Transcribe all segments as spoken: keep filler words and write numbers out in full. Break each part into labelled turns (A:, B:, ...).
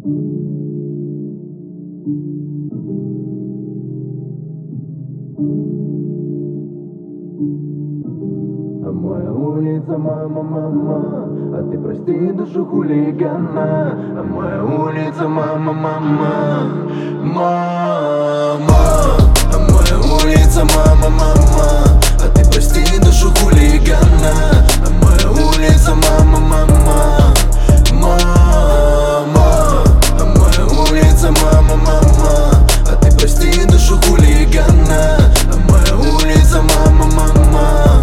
A: А моя улица, мама, мама, а ты прости душу хулигана. А моя улица, мама, мама, мама. А моя улица, мама, мама, а ты прости душу хулигана. А моя улица, мама, мама, мама. А моя улица, мама, мама, а ты прости душу хулигана. А моя улица, мама, мама,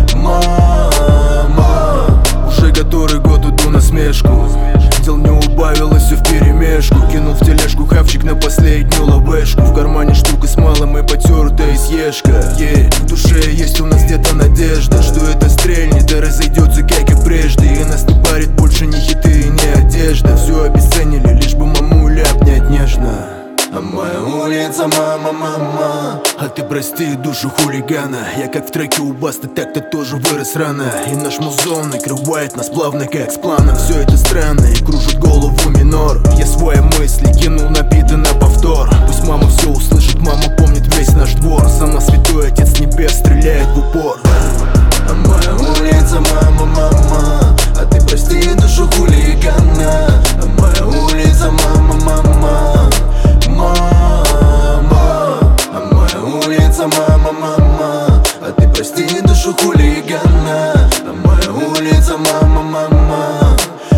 A: мама.
B: Уже который год иду на смешку, дел не убавилось, все вперемешку. Кинул в тележку хавчик на последнюю лавешку. В кармане штука с малым и потертая съешка. yeah. В душе есть у нас где-то надежда, что это стрельнет и разойдется, как и прежде. И нас не парит больше ни хиты и ни одежда. Все обесценили, лишь бы мамуля обнять нежно.
A: А моя улица, мама, мама,
B: а ты прости душу хулигана. Я как в треке у Басты, так-то тоже вырос рано. И наш музон накрывает нас плавно, как с планом. Все это странно и кружит голову минор. Я свои мысли кинул на биты на повтор. Пусть мама все услышит, мама помнит весь наш двор. Сама святой отец небес стреляет в упор.
A: А моя улица, мама, мама, а ты прости душу хулигана. А моя улица, мама, мама, мама. А моя улица, мама, мама, а ты прости душу хулигана. А моя улица, мама, мама,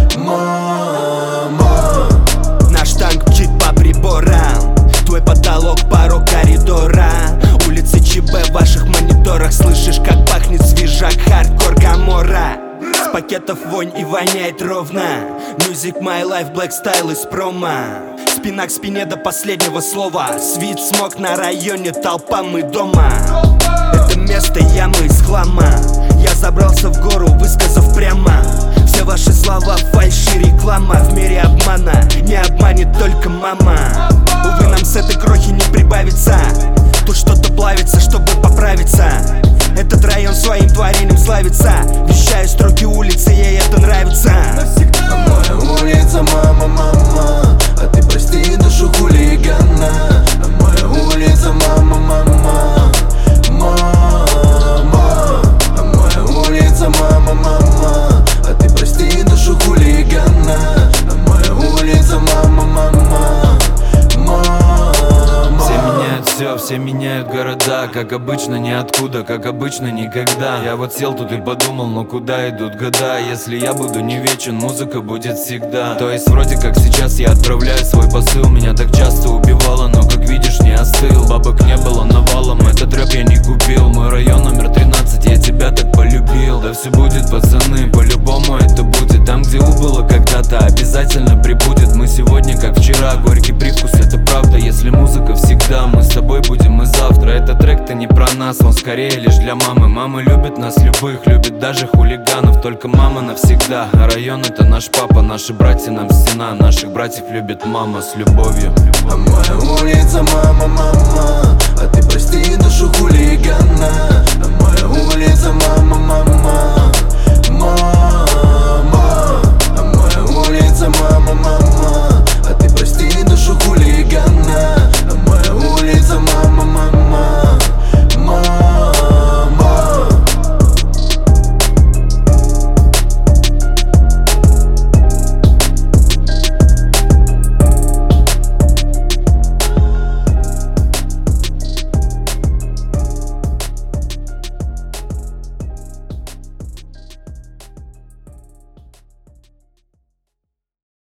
A: мама.
C: Наш танк мчит по приборам, твой потолок порог коридора. Улицы ЧБ в ваших мониторах, слышишь, как пахнет свежак, хардкор Гамора. С пакетов вонь и воняет ровно. Music my life, black style из промо. Спина к спине до последнего слова. Свит, смог на районе, толпа, мы дома. Это место ямы из хлама. Я забрался в гору, высказав прямо. Все ваши слова фальшь и реклама. В мире обмана не обманет только мама. Увы, нам с этой крохи не прибавится. Тут что-то плавится, чтобы поправиться. Этот район своим творением славится. Вещаю строки улицы, ей это нравится.
A: А моя улица, мама, мама, а ты прости душу хулигана. А моя улица, мама, мама, мама. А моя улица, мама, мама, а ты прости душу хулигана. А моя улица, мама, мама, мама.
D: Все меняют все, все меняют города. Как обычно ниоткуда, как обычно никогда. Я вот сел тут и подумал, ну куда идут года? Если я буду не вечен, музыка будет всегда. То есть вроде как сейчас я отправляю свой посыл. Меня так часто убивало, но как видишь не остыл. Бабок не было навалом, этот рэп я не купил. Мой район номер тринадцать, я тебя так полюбил. Да все будет, пацаны, по-любому это будет. Там, где убыло когда-то, обязательно прибудет. Мы сегодня как вчера, горький привкус, это правда. Если музыка всегда, мы с тобой будем и завтра. Этот трек-то не про нас, он скорее лишь для мамы. Мама любит нас любых, любит даже хулиганов. Только мама навсегда, а район это наш папа. Наши братья нам стена, наших братьев любит мама с любовью.
A: А моя улица, мама, мама, а ты прости душу хулигана. А моя улица, мама, мама, мама.